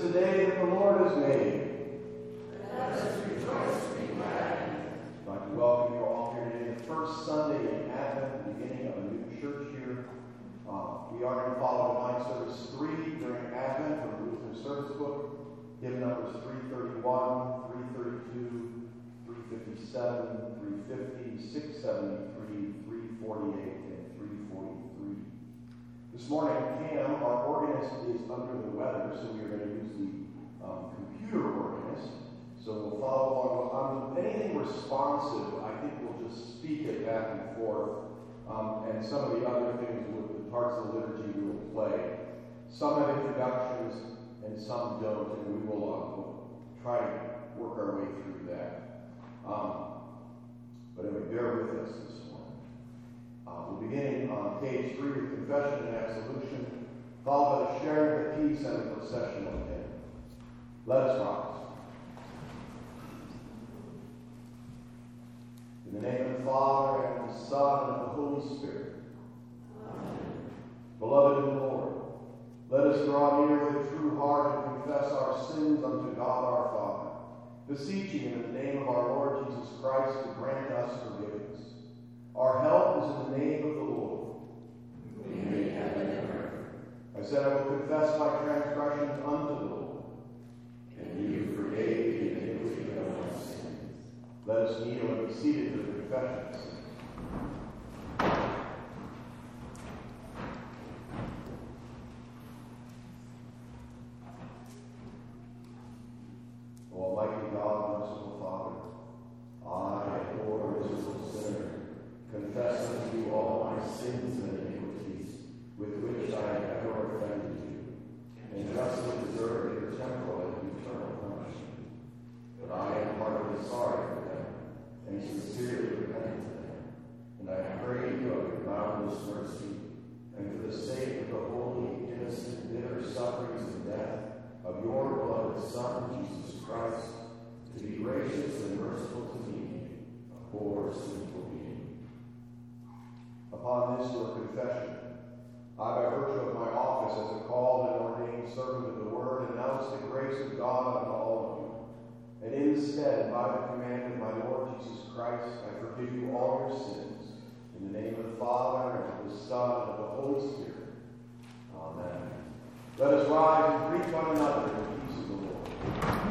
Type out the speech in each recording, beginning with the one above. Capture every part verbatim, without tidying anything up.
the day that the Lord has made. Let us rejoice and be glad. I'd like to welcome you all here today, the first Sunday in Advent, the beginning of a new church year. Uh, we are going to follow Divine Service three during Advent from the Lutheran Service Book. Hymn numbers three thirty-one, three thirty-two, three fifty-seven, three fifty, six seventy-three, three forty-eight, and three forty-three. This morning, Cam, our organist, is under the weather, so we are going to use the um, computer organist. So we'll follow along. Um, anything responsive, I think we'll just speak it back and forth. Um, and some of the other things with the parts of the liturgy we will play. Some have introductions and some don't, and we will uh, we'll try to work our way through that. Um, but anyway, bear with us this morning. Uh, we'll begin on page three with confession and absolution, followed by the sharing of the peace and the processional hymn. Let us rise. In the name of the Father, and of the Son, and of the Holy Spirit. Amen. Beloved in the Lord, let us draw near with a true heart and confess our sins unto God our Father, beseeching Him in the name of our Lord Jesus Christ to grant us forgiveness. Our help is in the name of the Lord. We make heaven and earth. I said, I will confess my transgressions unto the Lord. And you forgave the iniquity of our sins. Let us kneel and be seated for the confessions. Almighty God, merciful Father, I, a poor miserable sinner, confess unto you all my sins and iniquities, with which I have ever offended you, and justly deserve your temporal and eternal punishment. But I am heartily sorry for them, and sincerely repent of them, and I pray you of your boundless mercy, and for the sake of the holy, innocent, bitter sufferings and death of your beloved Son, Jesus Christ, to be gracious and merciful to me, a poor sinful being. Upon this your confession, I, by virtue of my office as a called and ordained servant of the Word, announce the grace of God unto all of you. And instead, by the command of my Lord Jesus Christ, I forgive you all your sins. In the name of the Father, and of the Son, and of the Holy Spirit. Amen. Let us rise and greet one another in the peace of the Lord.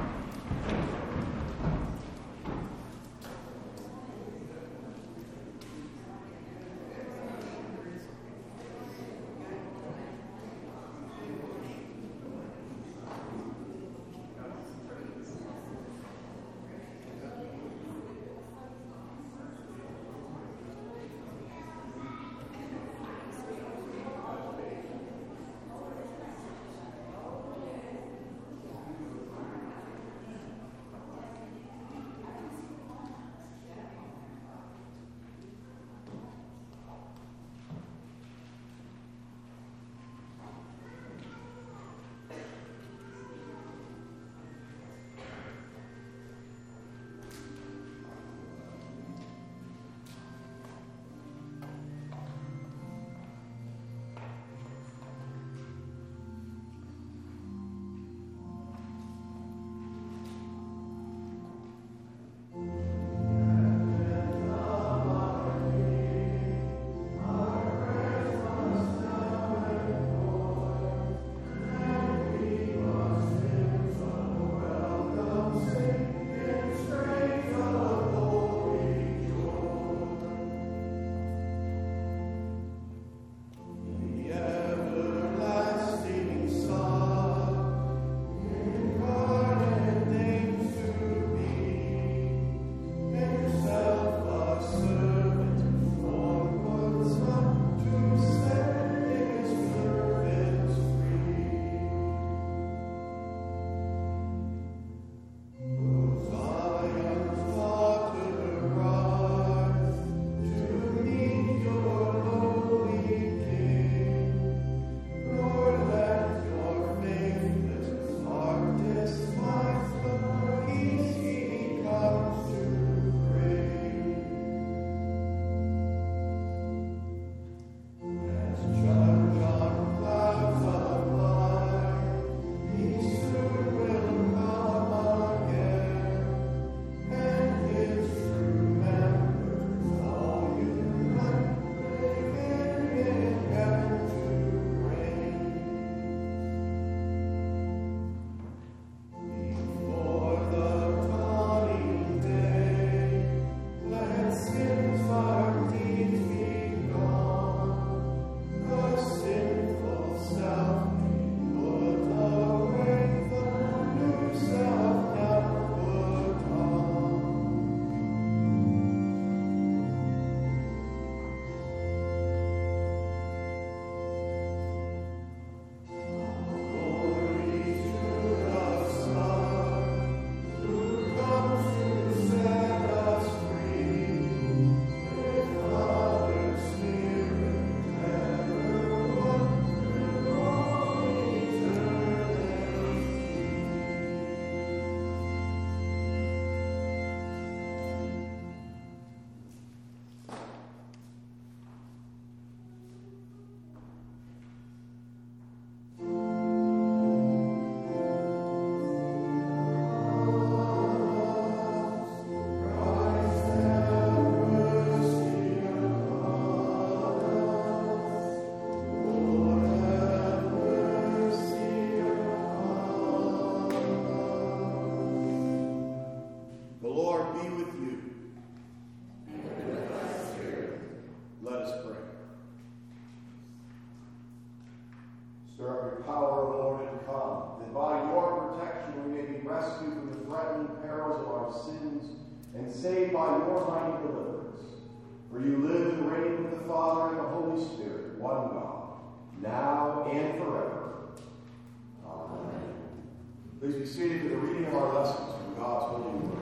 and saved by your mighty deliverance. For you live and reign with the Father and the Holy Spirit, one God, now and forever. Amen. Please be seated for the reading of our lessons from God's holy word.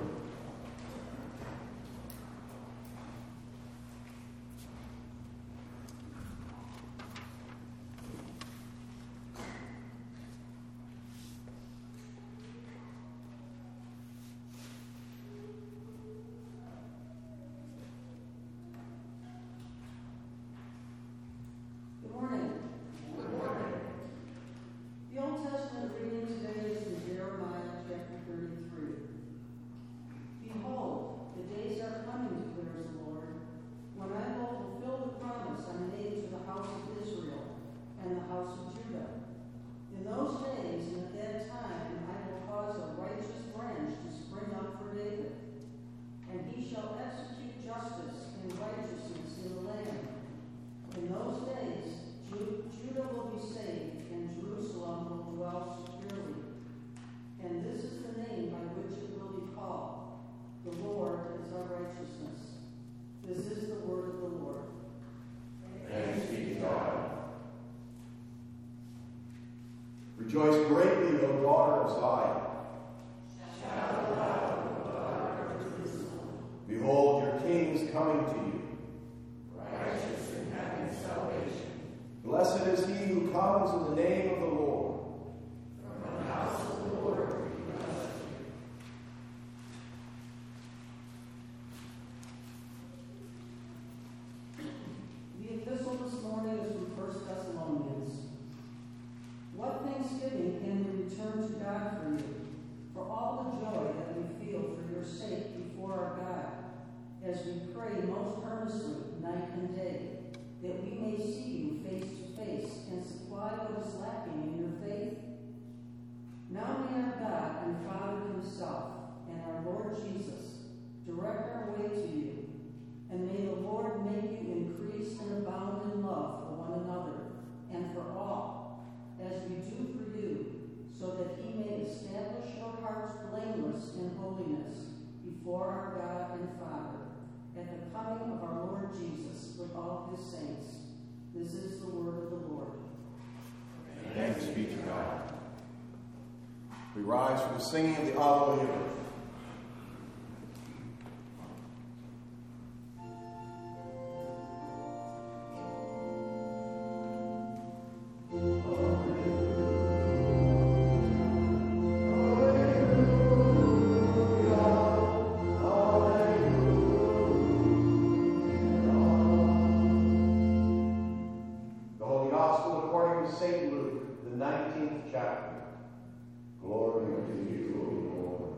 Rejoice greatly, O daughter of Zion. Shout aloud, O daughter of Jerusalem. Behold, your king is coming to you. Righteous and having salvation. Blessed is he who comes in the name of the Lord. From the house of the Lord we bless you. The epistle this morning is from First Thessalonians. What thanksgiving can we return to God for you, for all the joy that we feel for your sake before our God, as we pray most earnestly night and day, that we may see you face to face and supply what is lacking in your faith? Now may our God and Father himself and our Lord Jesus direct our way to you, and may the Lord make you increase and abound in love for one another and for all, as we do for you, so that he may establish your hearts blameless in holiness before our God and Father, at the coming of our Lord Jesus with all his saints. This is the word of the Lord. Thanks be to God. We rise for the singing of the Alleluia. Saint Luke, the nineteenth chapter. Glory to you, O Lord.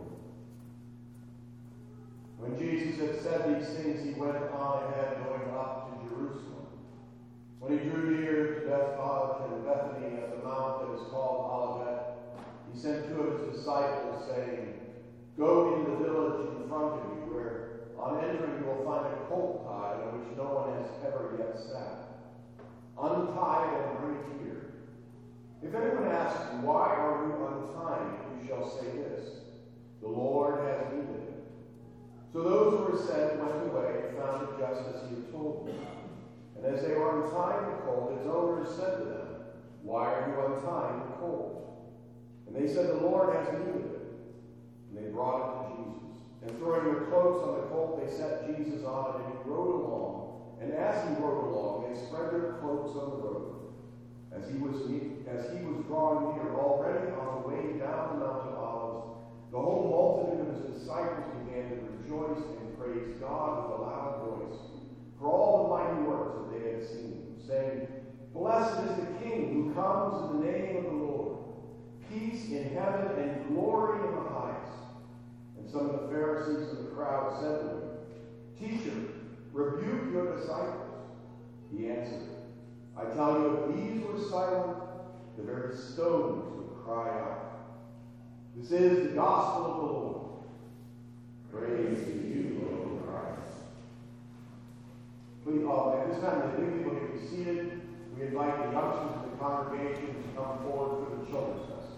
When Jesus had said these things, he went on ahead, going up to Jerusalem. When he drew near to Bethphage and Bethany at the mount that is called Olivet, he sent two of his disciples, saying, Go into the village in front of you, where on entering you will find a colt tied on which no one has ever yet sat. Untie it and bring it here. If anyone asks you, why are you untying it, you shall say this, the Lord has need of it. So those who were sent went away and found it just as he had told them. And as they were untying the colt, its owners said to them, Why are you untying the colt? And they said, The Lord has need of it. And they brought it to Jesus. And throwing their cloaks on the colt, they set Jesus on it, and he rode along. And as he rode along, they spread their cloaks on the road. As he was as he was drawing near, already on the way down the Mount of Olives, the whole multitude of his disciples began to rejoice and praise God with a loud voice for all the mighty works that they had seen, saying, Blessed is the King who comes in the name of the Lord, peace in heaven and glory in the highest. And some of the Pharisees of the crowd said to him, Teacher, rebuke your disciples. He answered, I tell you, if these were silent, the very stones would cry out. This is the gospel of the Lord. Praise to you, Lord Christ. Please, uh, at this time, the new people can be seated. We invite the youngsters of the congregation to come forward for the children's message.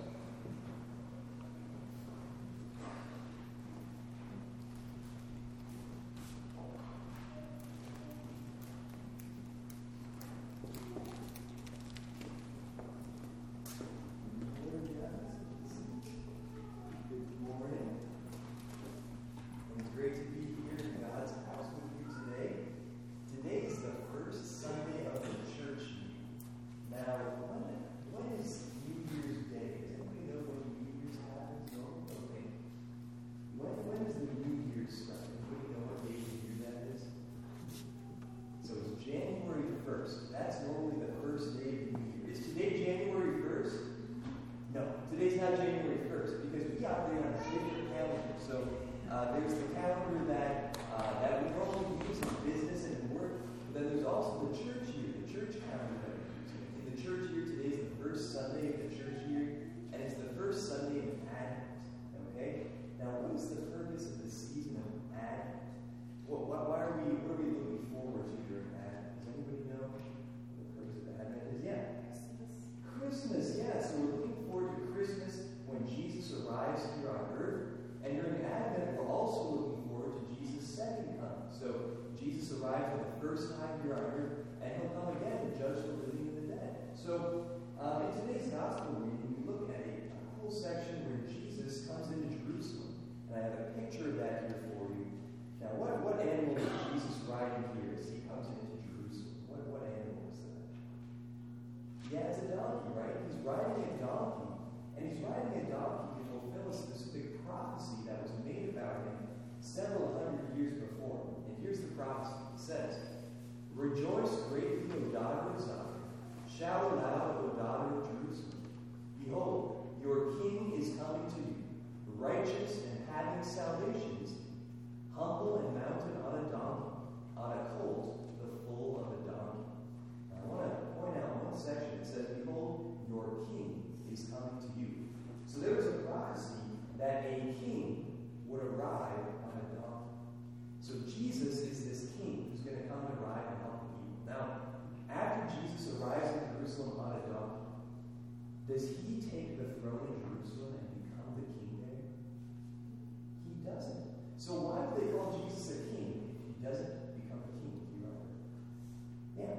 here on earth. And during Advent, we're also looking forward to Jesus' second coming. So Jesus arrives for the first time here on earth, and he'll come again to judge the living and the dead. So um, in today's gospel reading, we look at a, a whole section where Jesus comes into Jerusalem. And I have a picture of that here for you. Now, what, what animal is Jesus riding here as he comes into Jerusalem? What, what animal is that? Yeah, it's a donkey, right? He's riding a donkey. And he's riding a donkey to fulfill a specific prophecy that was made about him several hundred years before. And here's the prophecy. It says, "Rejoice greatly, O daughter of Zion. Shout aloud, O daughter of Jerusalem. Behold, your king is coming to you, righteous and having salvation is he, humble and mounted on a donkey, on a colt, the foal of a donkey." Now, I want to point out one section. It says, "Behold, your king is coming to you." So there was a prophecy that a king would arrive on a donkey. So Jesus is this king who's going to come to ride and help the people. Now, after Jesus arrives in Jerusalem on a donkey, does he take the throne in Jerusalem and become the king there? He doesn't. So why do they call Jesus a king if he doesn't become a king here on earth? Yeah.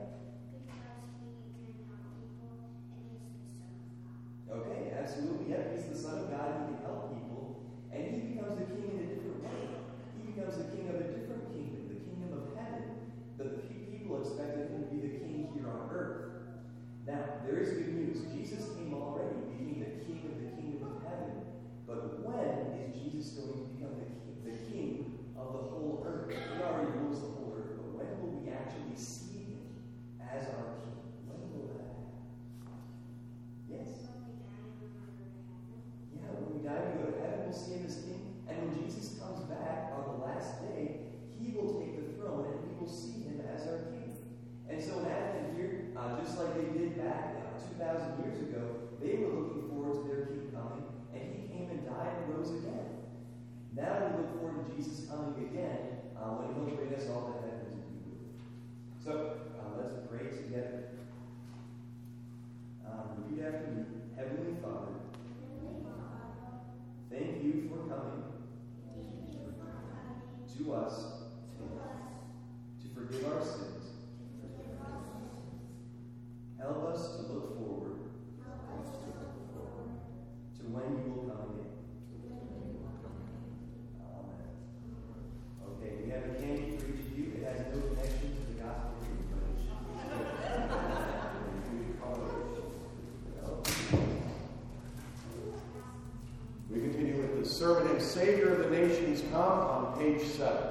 Okay, absolutely. Yeah, he's the Son of God. He can help people. And he becomes the king in a different way. He becomes the king of a different kingdom, the kingdom of heaven. But the people expected him to be the king here on earth. Now, there is good news. Jesus came already, being the king of the kingdom of heaven. But when is Jesus going to become the king, the king of the whole earth? He already rules the whole earth. But when will we actually see him as our king? When will that happen? Yes? Yeah, when we die, we go to heaven, we'll see him as king. And when Jesus comes back on the last day, he will take the throne and we will see him as our king. And so in Advent here, uh, just like they did back uh, two thousand years ago, they were looking forward to their king coming, and he came and died and rose again. Now we look forward to Jesus coming again uh, when he'll bring us all to heaven to be with him. So uh, let's pray together. Um, repeat after me. Heavenly Father, thank you for coming to us to forgive our sins. Help us to look forward to when you will come again. Amen. Okay, we have a candy for each of you. It has no connection to the gospel reading, but it should be. We continue with the sermon and Savior of the Nations Come on page seven.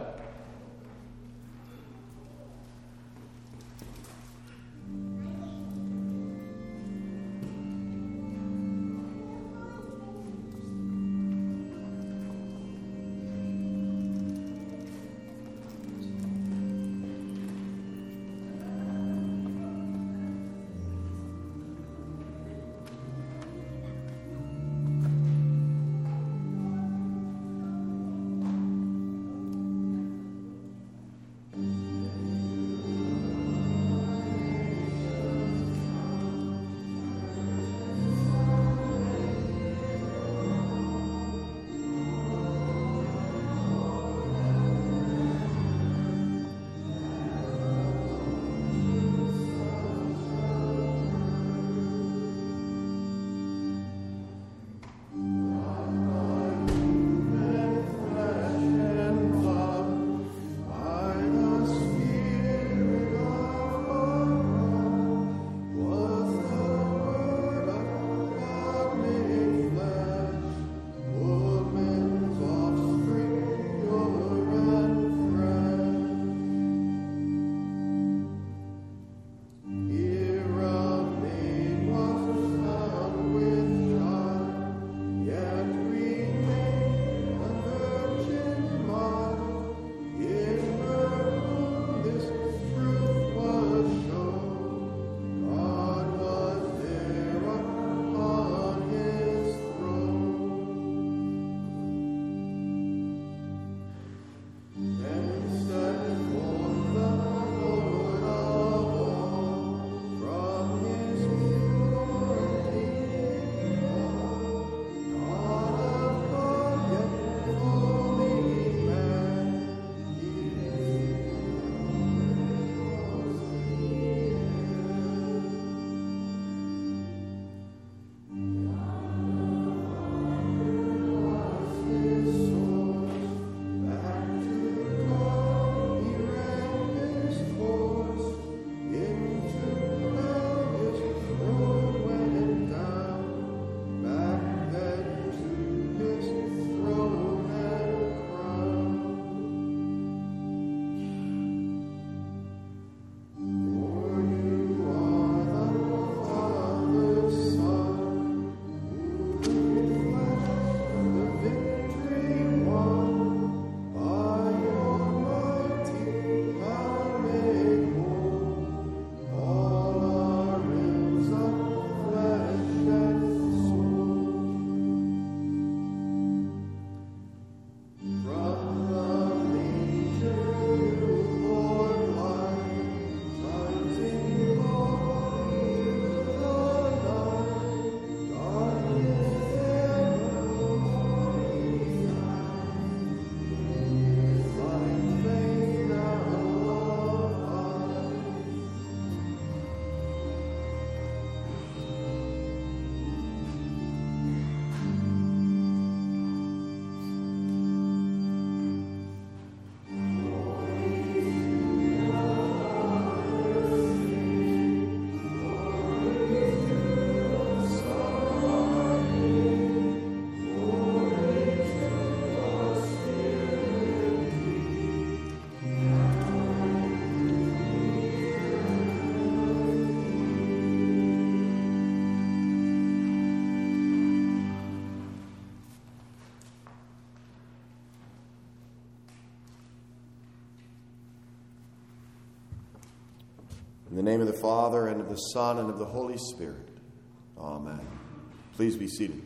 In the name of the Father, and of the Son, and of the Holy Spirit. Amen. Please be seated.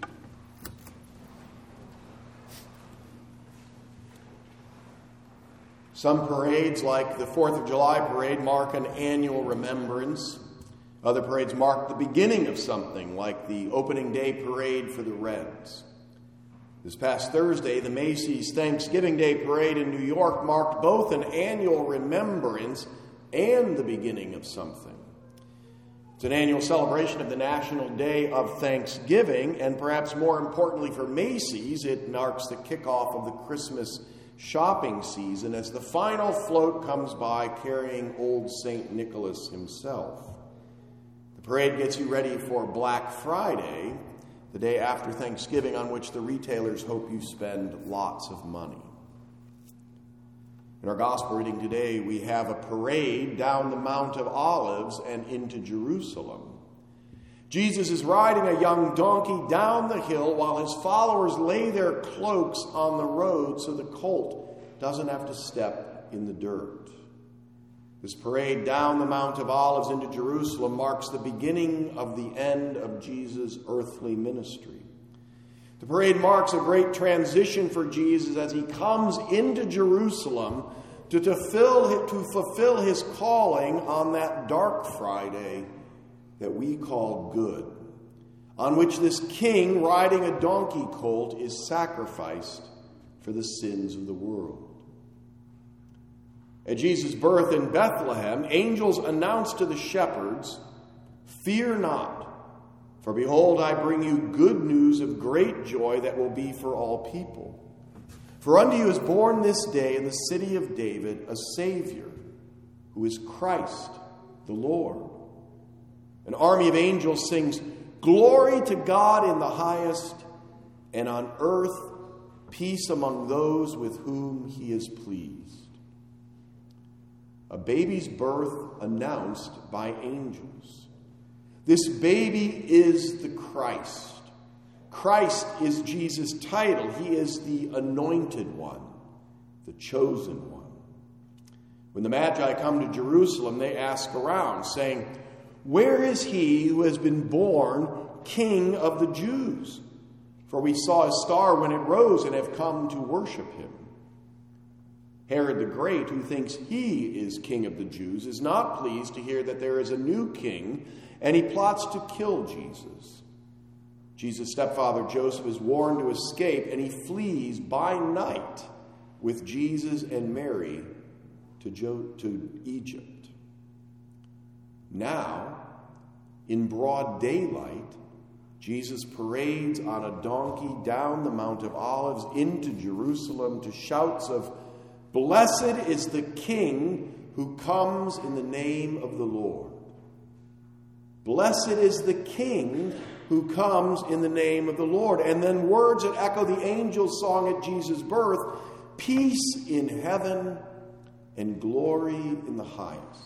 Some parades, like the fourth of July parade, mark an annual remembrance. Other parades mark the beginning of something, like the opening day parade for the Reds. This past Thursday, the Macy's Thanksgiving Day Parade in New York marked both an annual remembrance and the beginning of something. It's an annual celebration of the National Day of Thanksgiving, and perhaps more importantly for Macy's, it marks the kickoff of the Christmas shopping season as the final float comes by carrying old Saint Nicholas himself. The parade gets you ready for Black Friday, the day after Thanksgiving, on which the retailers hope you spend lots of money. In our gospel reading today, we have a parade down the Mount of Olives and into Jerusalem. Jesus is riding a young donkey down the hill while his followers lay their cloaks on the road so the colt doesn't have to step in the dirt. This parade down the Mount of Olives into Jerusalem marks the beginning of the end of Jesus' earthly ministry. The parade marks a great transition for Jesus as he comes into Jerusalem to fulfill, to fulfill his calling on that dark Friday that we call Good, on which this king riding a donkey colt is sacrificed for the sins of the world. At Jesus' birth in Bethlehem, angels announced to the shepherds, "Fear not, for behold, I bring you good news of great joy that will be for all people. For unto you is born this day in the city of David a Savior, who is Christ the Lord." An army of angels sings, "Glory to God in the highest, and on earth peace among those with whom he is pleased." A baby's birth announced by angels. This baby is the Christ. Christ is Jesus' title. He is the anointed one, the chosen one. When the Magi come to Jerusalem, they ask around, saying, "Where is he who has been born King of the Jews? For we saw his star when it rose and have come to worship him." Herod the Great, who thinks he is King of the Jews, is not pleased to hear that there is a new king, and he plots to kill Jesus. Jesus' stepfather Joseph is warned to escape, and he flees by night with Jesus and Mary to, jo- to Egypt. Now, in broad daylight, Jesus parades on a donkey down the Mount of Olives into Jerusalem to shouts of, "Blessed is the King who comes in the name of the Lord. Blessed is the King who comes in the name of the Lord." And then words that echo the angel's song at Jesus' birth, "Peace in heaven and glory in the highest."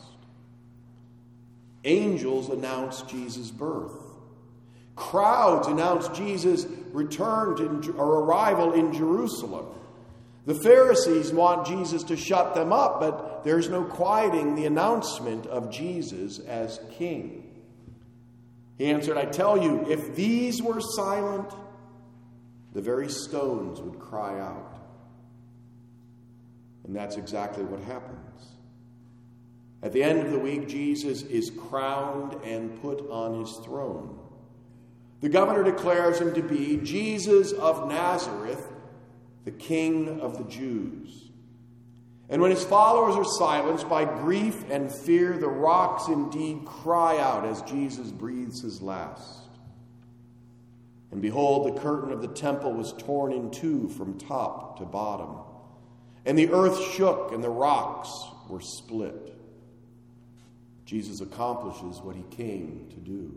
Angels announce Jesus' birth. Crowds announce Jesus' return to, or arrival in Jerusalem. The Pharisees want Jesus to shut them up, but there's no quieting the announcement of Jesus as king. He answered, "I tell you, if these were silent, the very stones would cry out." And that's exactly what happens. At the end of the week, Jesus is crowned and put on his throne. The governor declares him to be Jesus of Nazareth, the King of the Jews. And when his followers are silenced by grief and fear, the rocks indeed cry out as Jesus breathes his last. And behold, the curtain of the temple was torn in two from top to bottom, and the earth shook and the rocks were split. Jesus accomplishes what he came to do.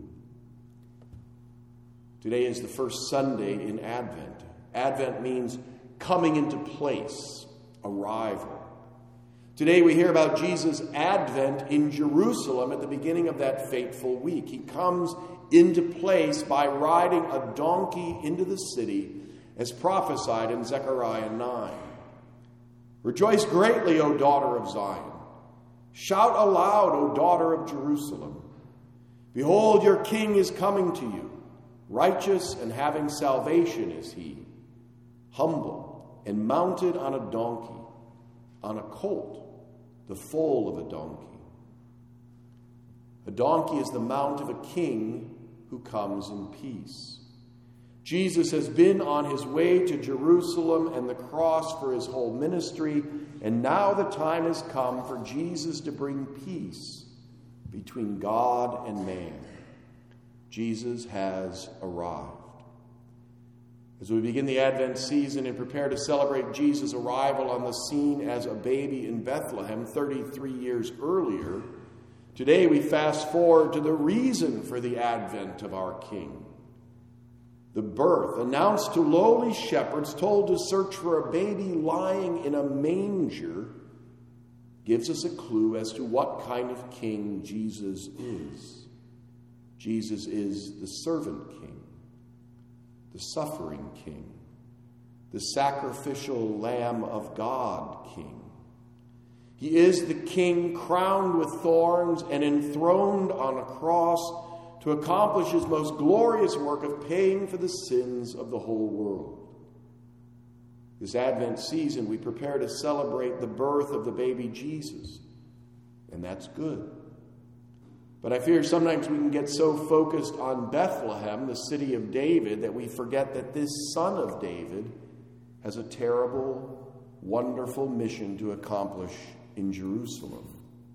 Today is the first Sunday in Advent. Advent means coming into place, arrival. Today we hear about Jesus' advent in Jerusalem at the beginning of that fateful week. He comes into place by riding a donkey into the city, as prophesied in Zechariah nine. "Rejoice greatly, O daughter of Zion. Shout aloud, O daughter of Jerusalem. Behold, your king is coming to you. Righteous and having salvation is he, humble and mounted on a donkey, on a colt, the foal of a donkey. A donkey is the mount of a king who comes in peace. Jesus has been on his way to Jerusalem and the cross for his whole ministry, and now the time has come for Jesus to bring peace between God and man. Jesus has arrived. As we begin the Advent season and prepare to celebrate Jesus' arrival on the scene as a baby in Bethlehem thirty-three years earlier, today we fast forward to the reason for the advent of our King. The birth, announced to lowly shepherds told to search for a baby lying in a manger, gives us a clue as to what kind of king Jesus is. Jesus is the servant king, the suffering king, the sacrificial Lamb of God king. He is the king crowned with thorns and enthroned on a cross to accomplish his most glorious work of paying for the sins of the whole world. This Advent season, we prepare to celebrate the birth of the baby Jesus, and that's good. But I fear sometimes we can get so focused on Bethlehem, the city of David, that we forget that this son of David has a terrible, wonderful mission to accomplish in Jerusalem.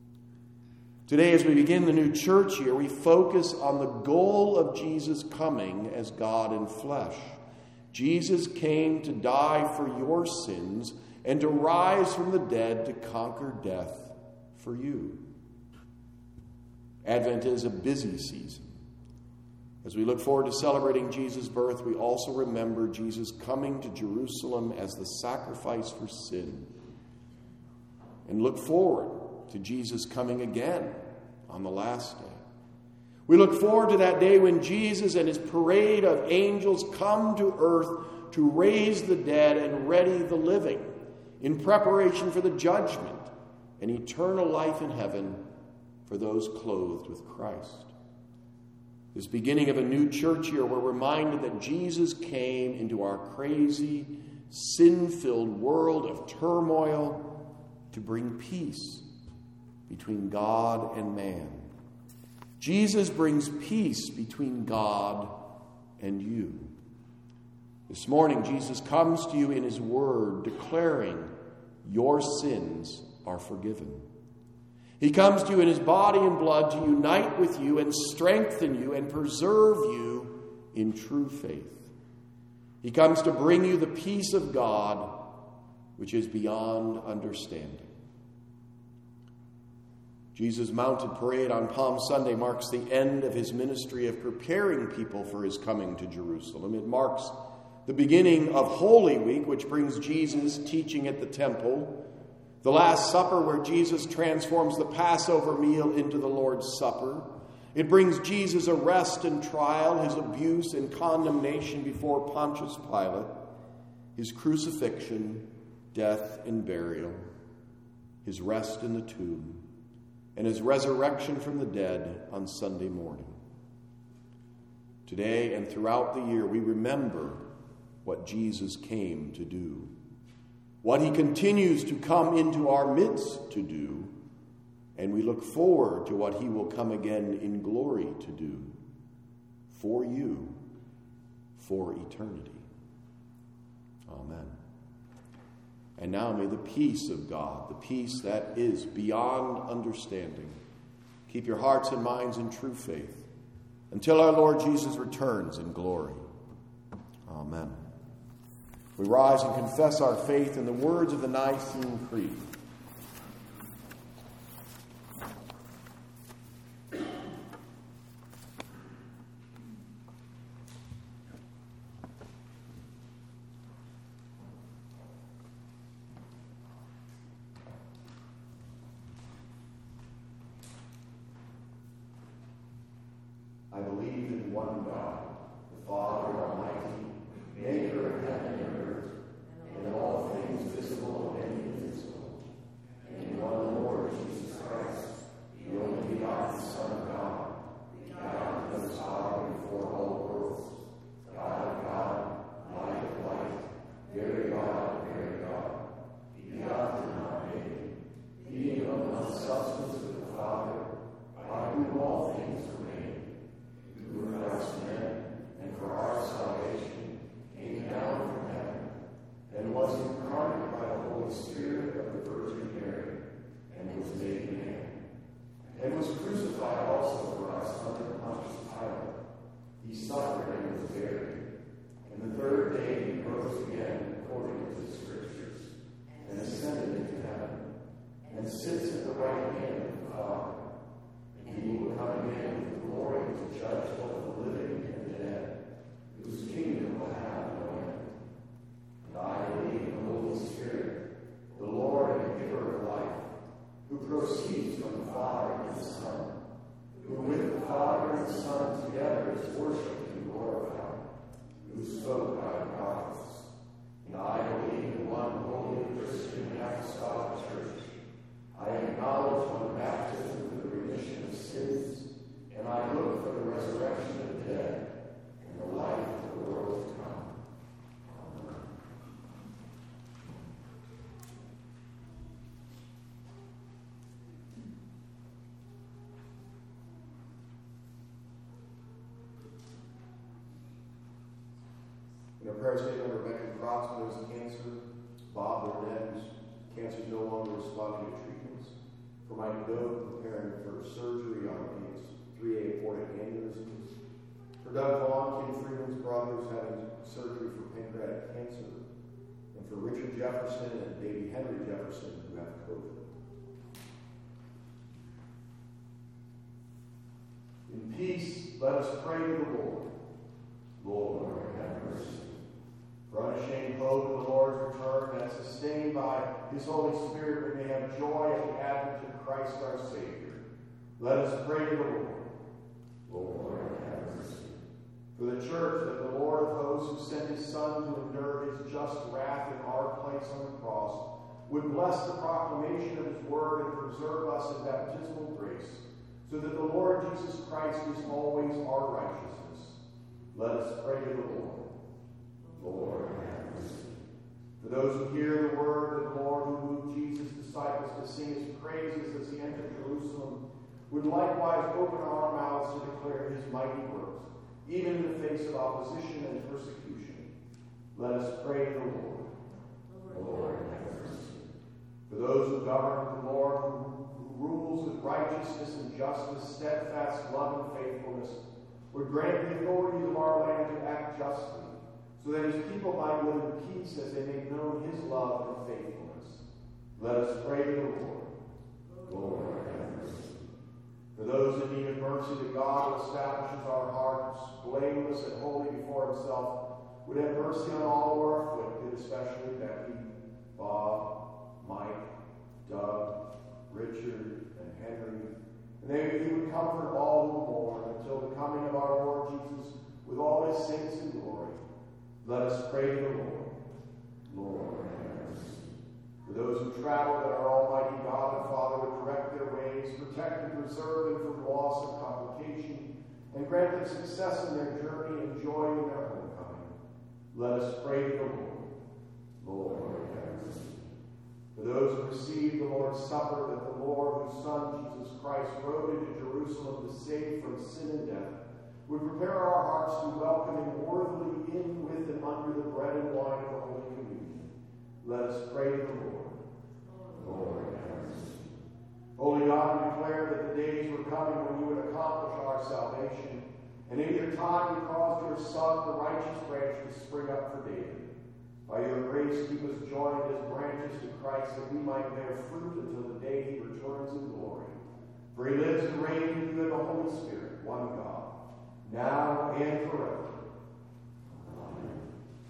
Today, as we begin the new church year, we focus on the goal of Jesus coming as God in flesh. Jesus came to die for your sins and to rise from the dead to conquer death for you. Advent is a busy season. As we look forward to celebrating Jesus' birth, we also remember Jesus coming to Jerusalem as the sacrifice for sin, and look forward to Jesus coming again on the last day. We look forward to that day when Jesus and his parade of angels come to earth to raise the dead and ready the living in preparation for the judgment and eternal life in heaven for those clothed with Christ. This beginning of a new church year, we're reminded that Jesus came into our crazy, sin-filled world of turmoil to bring peace between God and man. Jesus brings peace between God and you. This morning, Jesus comes to you in his word, declaring your sins are forgiven. He comes to you in his body and blood to unite with you and strengthen you and preserve you in true faith. He comes to bring you the peace of God, which is beyond understanding. Jesus' mounted parade on Palm Sunday marks the end of his ministry of preparing people for his coming to Jerusalem. It marks the beginning of Holy Week, which brings Jesus teaching at the temple, the Last Supper, where Jesus transforms the Passover meal into the Lord's Supper. It brings Jesus' arrest and trial, his abuse and condemnation before Pontius Pilate, his crucifixion, death, and burial, his rest in the tomb, and his resurrection from the dead on Sunday morning. Today and throughout the year, we remember what Jesus came to do, what he continues to come into our midst to do, and we look forward to what he will come again in glory to do for you for eternity. Amen. And now may the peace of God, the peace that is beyond understanding, keep your hearts and minds in true faith until our Lord Jesus returns in glory. Amen. We rise and confess our faith in the words of the Nicene Creed. I believe in one God, the Father Almighty, maker of heaven and earth, and all things visible and invisible, and in one Lord Jesus Christ, prayer statement of Rebecca Crofts, who has cancer. Bob Burnett, whose cancer is no longer responding to treatments. For Mike Doe, preparing for surgery on his three A aortic aneurysms. For Doug Vaughn, Kim Freeman's brother, who's having surgery for pancreatic cancer. And for Richard Jefferson and baby Henry Jefferson, who have COVID. In peace, let us pray to the Lord. Lord, have mercy. For unashamed hope of the Lord's return, and sustained by his Holy Spirit, we may have joy at the advent of Christ our Savior. Let us pray to the Lord. Lord, have mercy. For the church, that the Lord of hosts, who sent his Son to endure his just wrath in our place on the cross, would bless the proclamation of his word and preserve us in baptismal grace, so that the Lord Jesus Christ is always our righteousness. Let us pray to the Lord. Lord, have mercy. For those who hear the word of the Lord, who moved Jesus' disciples to sing his praises as he entered Jerusalem, would likewise open our mouths to declare his mighty works, even in the face of opposition and persecution. Let us pray to the Lord. Lord, have mercy. For those who govern, the Lord, who, who rules with righteousness and justice, steadfast love and faithfulness, would grant the authorities of our land to act justly, so that his people might live in peace as they make known his love and faithfulness. Let us pray to the Lord. Lord, have mercy. For those in need of mercy, that God, who establishes our hearts blameless and holy before himself, would have mercy on all who are afflicted, especially Becky, Bob, Mike, Doug, Richard, and Henry. And that he would comfort all who mourn until the coming of our Lord Jesus with all his saints in glory. Let us pray to the Lord. Lord, have mercy. For those who travel, that our Almighty God and Father would direct their ways, protect and preserve them from loss or complication, and grant them success in their journey and joy in their homecoming. Let us pray to the Lord. Lord, have mercy. For those who receive the Lord's Supper, that the Lord, whose Son, Jesus Christ, rode into Jerusalem to save from sin and death, would prepare our hearts to welcome him worthily in, with, and under the bread and wine of the Holy Communion. Let us pray to the Lord. Lord, have mercy. Holy God, we declare that the days were coming when you would accomplish our salvation, and in your time you caused your Son, the righteous branch, to spring up for David. By your grace, keep us joined as branches to Christ, that we might bear fruit until the day he returns in glory. For he lives and reigns with you in the Holy Spirit, one God, now and forever. Amen.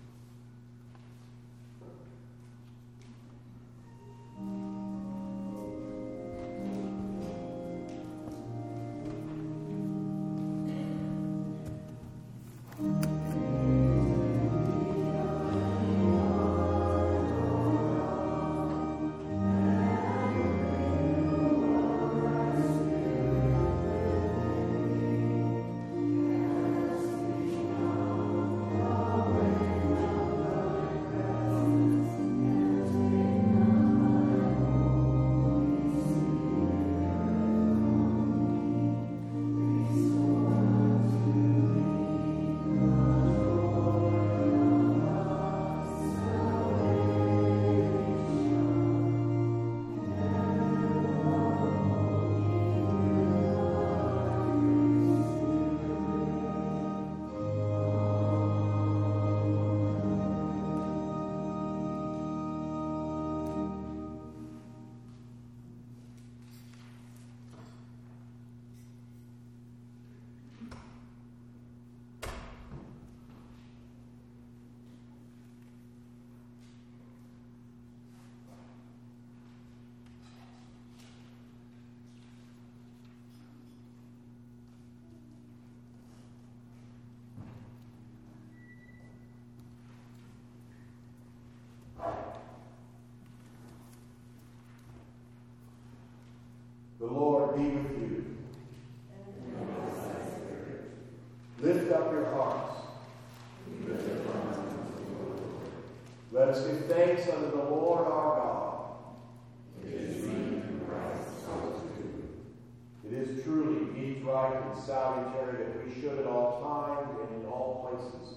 The Lord be with you. And with thy spirit. Lift up your hearts. We lift our hearts unto the Lord. Let us give thanks unto the Lord our God. It is meet and right so to do. It is truly meet, right, and salutary that we should at all times and in all places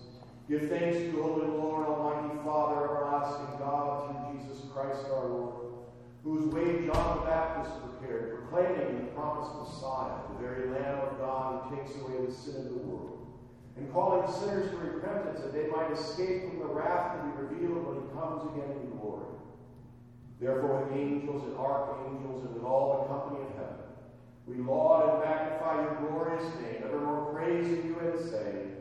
Give thanks to you, Holy Lord, Almighty Father, everlasting God, through Jesus Christ our Lord, whose way John the Baptist prepared, proclaiming the promised Messiah, the very Lamb of God who takes away the sin of the world, and calling sinners to repentance that they might escape from the wrath to be revealed when he comes again in glory. Therefore, with angels and archangels and with all the company of heaven, we laud and magnify your glorious name, evermore praising you and saying,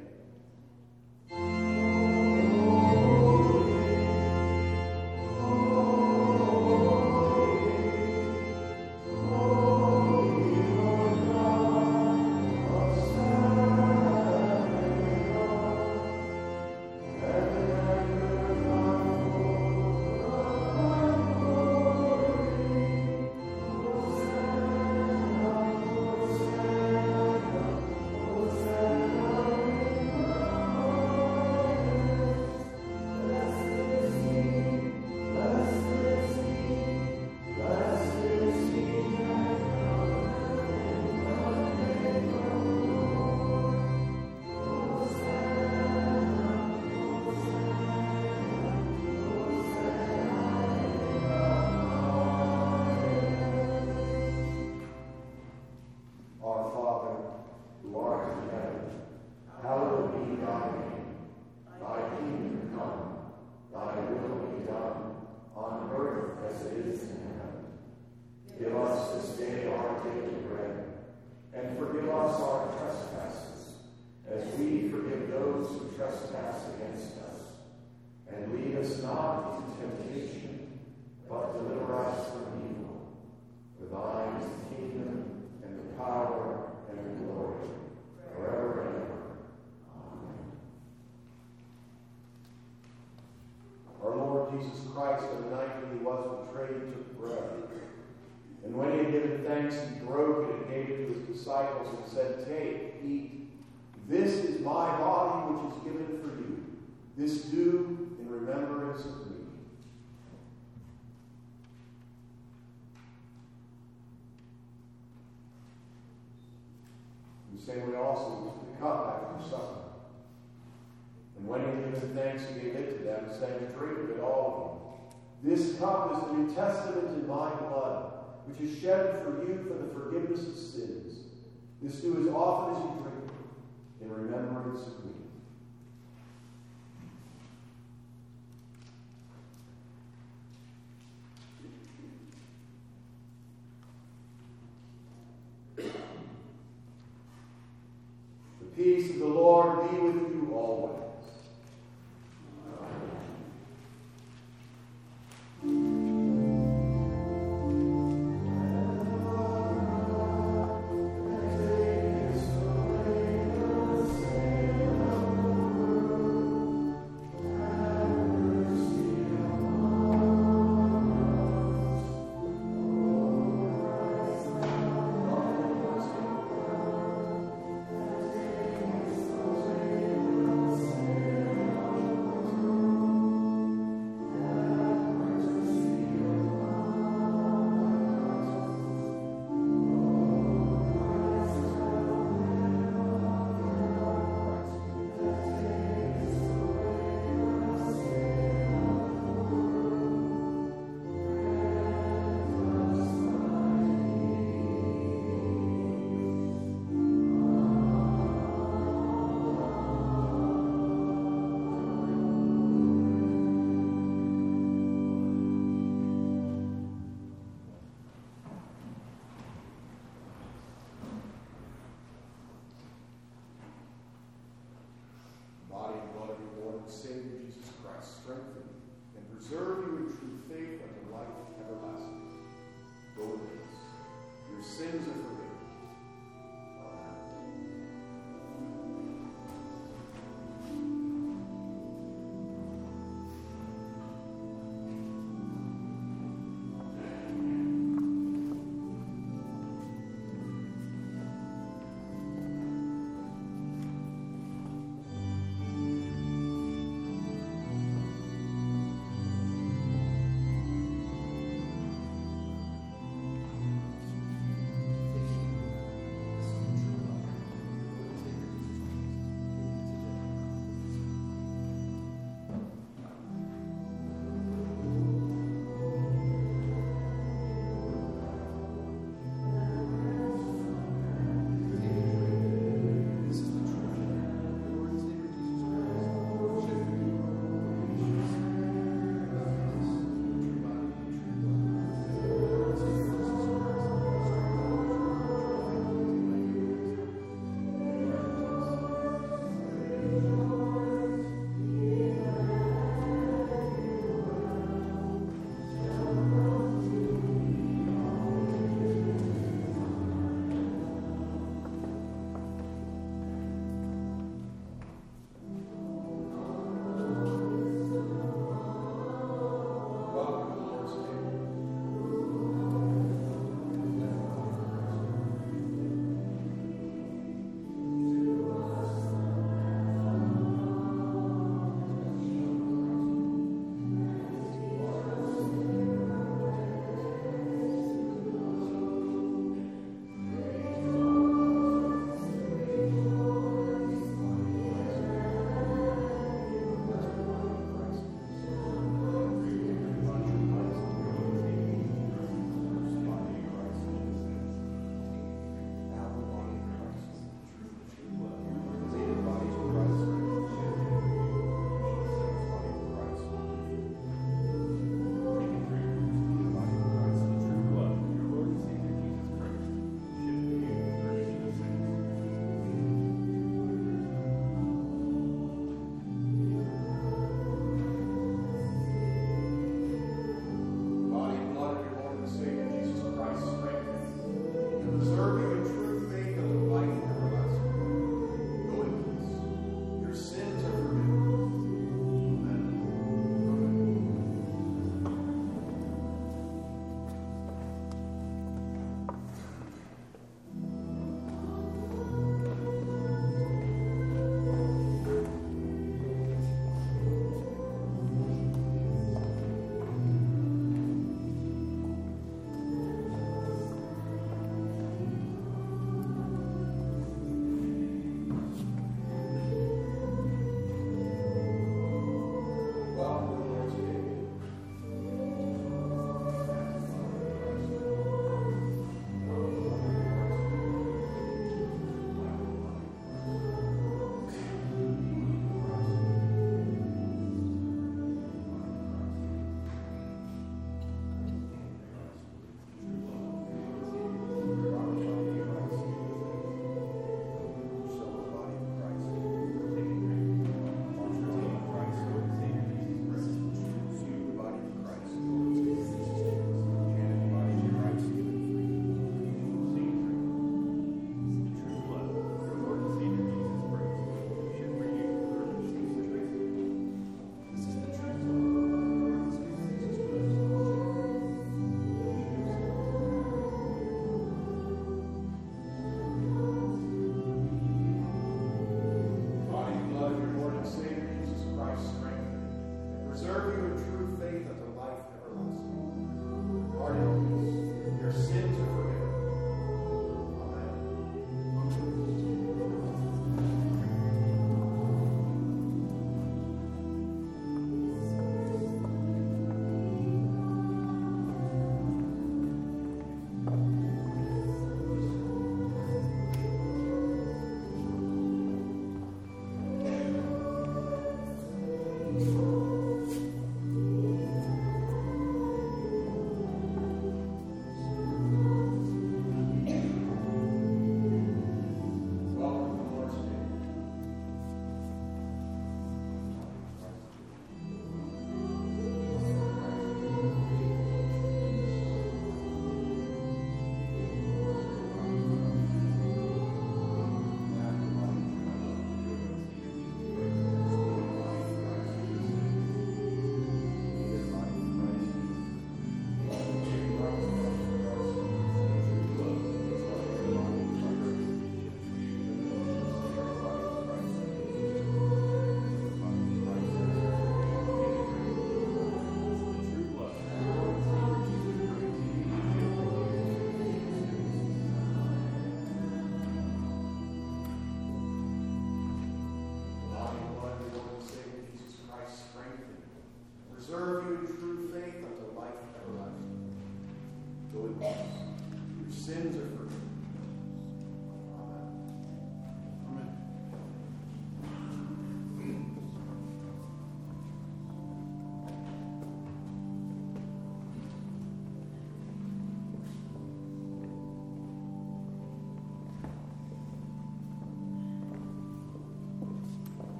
Jesus Christ, on the night when he was betrayed, took bread. And when he had given thanks, he broke it and gave it to his disciples and said, "Take, eat. This is my body which is given for you. This do in remembrance of me." In the same way also, he took the cup after supper. And when he had given thanks, he gave it to them, saying, "Drink of it, all of you. This cup is the New Testament in my blood, which is shed for you for the forgiveness of sins. This do as often as you drink it, in remembrance of me." The peace of the Lord be with you always. Thank you.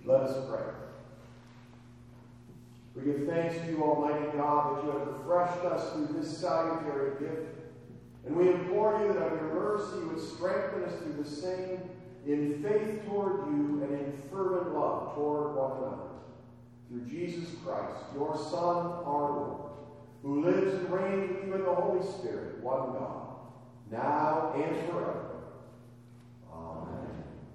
Let us pray. We give thanks to you, Almighty God, that you have refreshed us through this salutary gift. And we implore you that of your mercy you would strengthen us through the same in faith toward you and in fervent love toward one another. Through Jesus Christ, your Son, our Lord, who lives and reigns with you in the Holy Spirit, one God, now and forever. Amen.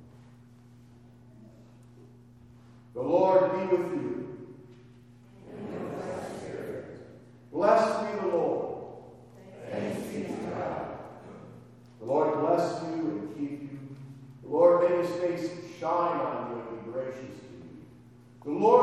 The Lord be with you. And with thy spirit. Blessed be the Lord. Thanks be to God. The Lord bless you and keep you. The Lord make his face shine on you and be gracious to you. The Lord